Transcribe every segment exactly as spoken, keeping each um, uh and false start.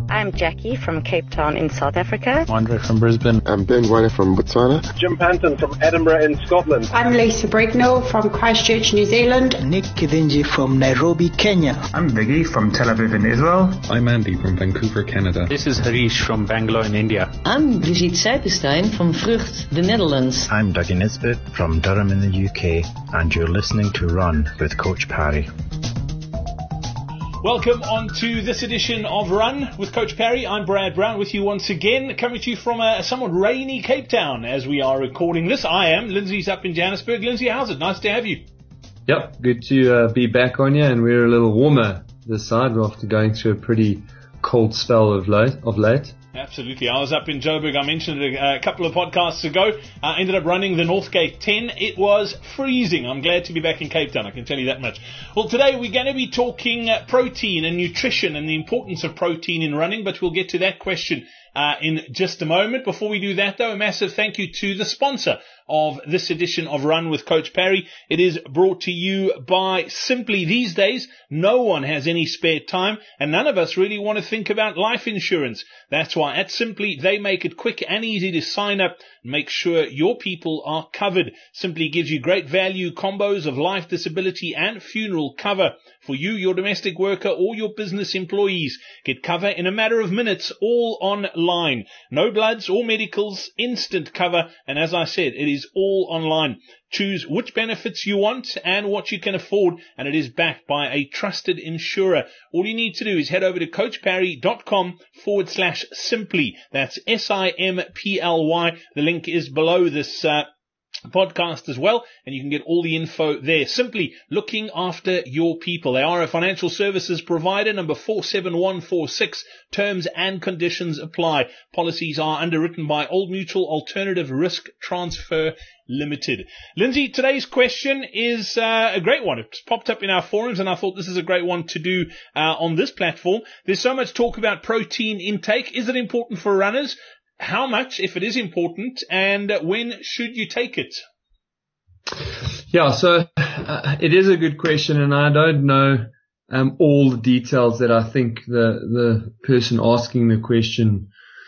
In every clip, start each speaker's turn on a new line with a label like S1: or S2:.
S1: I'm Jackie from Cape Town in South Africa.
S2: Andre from Brisbane.
S3: I'm Ben Guane from Botswana.
S4: Jim Panton from Edinburgh in Scotland.
S5: I'm Lisa Brignall from Christchurch, New Zealand.
S6: Nick Kivinji from Nairobi, Kenya.
S7: I'm Viggy from Tel Aviv in Israel.
S8: I'm Andy from Vancouver, Canada.
S9: This is Harish from Bangalore in India.
S10: I'm Brigitte Seipenstein from Vrucht, the Netherlands.
S11: I'm Dougie Nisbet from Durham in the U K, and you're listening to Run with Coach Parry.
S12: Welcome on to this edition of Run with Coach Parry. I'm Brad Brown with you once again, coming to you from a somewhat rainy Cape Town as we are recording this. I am. Lindsay's up in Johannesburg. Lindsay, how's it? Nice to have you.
S13: Yep, good to uh, be back on you, and we're a little warmer this side after going through a pretty cold spell of late. Of late.
S12: Absolutely. I was up in Joburg. I mentioned it a, a couple of podcasts ago. I ended up running the Northgate ten. It was freezing. I'm glad to be back in Cape Town, I can tell you that much. Well, today we're going to be talking uh, protein and nutrition and the importance of protein in running, but we'll get to that question uh, in just a moment. Before we do that, though, a massive thank you to the sponsor of this edition of Run with Coach Parry. It is brought to you by Simply. These days, no one has any spare time, and none of us really want to think about life insurance. That's why at Simply, they make it quick and easy to sign up and make sure your people are covered. Simply gives you great value combos of life, disability, and funeral cover for you, your domestic worker, or your business employees. Get cover in a matter of minutes, all online. No bloods or medicals, instant cover, and as I said, it is all online. Choose which benefits you want and what you can afford, and it is backed by a trusted insurer. All you need to do is head over to coachparry.com forward slash simply. That's S I M P L Y. The link is below this uh, podcast as well, and you can get all the info there. Simply looking after your people. They are a financial services provider, number four seven one four six. Terms and conditions apply. Policies are underwritten by Old Mutual Alternative Risk Transfer Limited. Lindsay, today's question is uh, a great one. It's popped up in our forums, and I thought this is a great one to do uh, on this platform. There's so much talk about protein intake. Is it important for runners? How much, if it is important, and when should you take it?
S13: Yeah, so uh, it is a good question, and I don't know um, all the details that I think the the person asking the question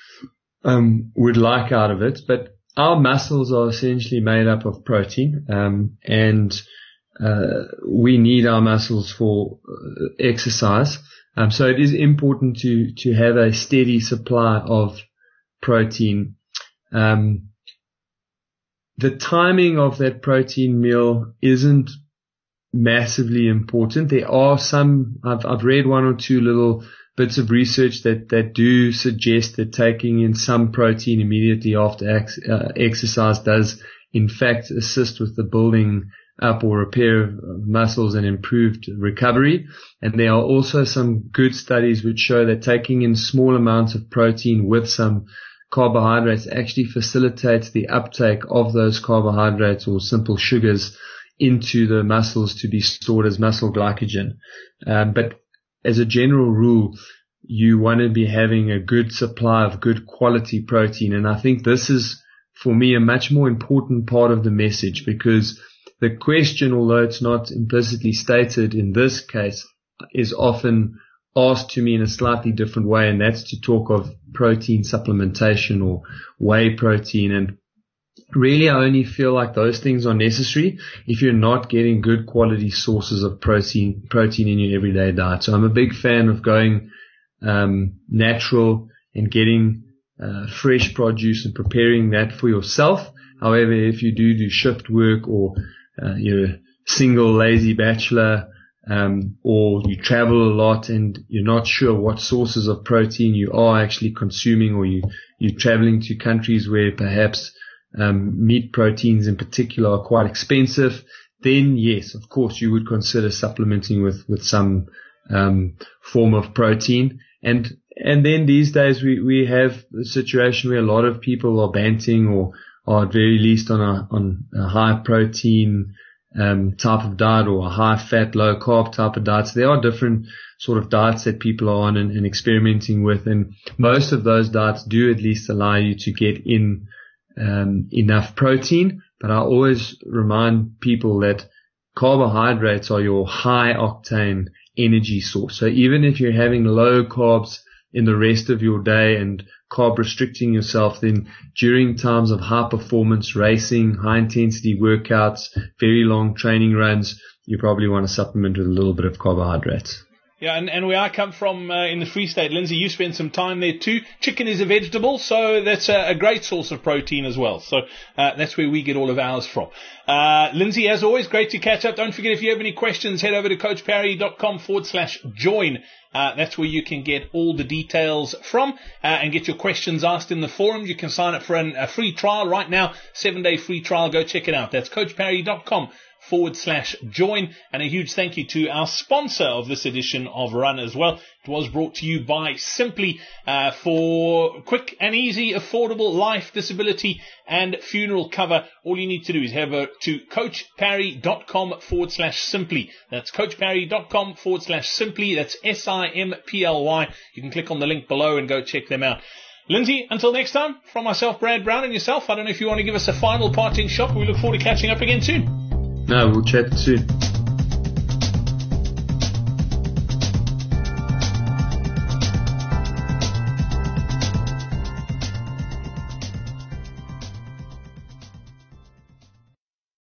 S13: um, would like out of it. But our muscles are essentially made up of protein, um, and uh, we need our muscles for uh, exercise. Um, so it is important to to have a steady supply of protein. Um, the timing of that protein meal isn't massively important. There are some, I've, I've read one or two little bits of research that, that do suggest that taking in some protein immediately after ex, uh, exercise does in fact assist with the building up or repair of muscles and improved recovery. And there are also some good studies which show that taking in small amounts of protein with some carbohydrates actually facilitates the uptake of those carbohydrates or simple sugars into the muscles to be stored as muscle glycogen. Um, but as a general rule, you want to be having a good supply of good quality protein. And I think this is, for me, a much more important part of the message, because the question, although it's not implicitly stated in this case, is often asked to me in a slightly different way, and that's to talk of protein supplementation or whey protein. And really, I only feel like those things are necessary if you're not getting good quality sources of protein protein in your everyday diet. So I'm a big fan of going um, natural and getting uh, fresh produce and preparing that for yourself. However, if you do do shift work, or uh, you're a single lazy bachelor, Um, or you travel a lot and you're not sure what sources of protein you are actually consuming, or you, you're traveling to countries where perhaps um, meat proteins in particular are quite expensive, then yes, of course, you would consider supplementing with, with some um, form of protein. And and then these days we, we have a situation where a lot of people are banting, or are at very least on a, on a high protein Um, type of diet, or a high fat, low carb type of diet. So there are different sort of diets that people are on and, and experimenting with, and most of those diets do at least allow you to get in um, enough protein. But I always remind people that carbohydrates are your high octane energy source. So even if you're having low carbs, in the rest of your day and carb restricting yourself, then during times of high performance racing, high intensity workouts, very long training runs, you probably want to supplement with a little bit of carbohydrates.
S12: Yeah, and, and where I come from uh, in the Free State, Lindsay, you spend some time there too. Chicken is a vegetable, so that's a, a great source of protein as well. So uh, that's where we get all of ours from. Uh, Lindsay, as always, great to catch up. Don't forget, if you have any questions, head over to coachparry.com forward slash join. Uh, that's where you can get all the details from uh, and get your questions asked in the forum. You can sign up for an, a free trial right now, seven-day free trial. Go check it out. That's coachparry.com forward slash join. And a huge thank you to our sponsor of this edition of Run as well. It was brought to you by Simply uh, for quick and easy, affordable life, disability and funeral cover. All you need to do is head over to coachparry.com forward slash simply. That's coachparry.com forward slash simply. That's S I M P L Y. You can click on the link below and go check them out. Lindsay, until next time, from myself, Brad Brown, and yourself, I don't know if you want to give us a final parting shot. We look forward to catching up again soon.
S13: No, we'll chat soon.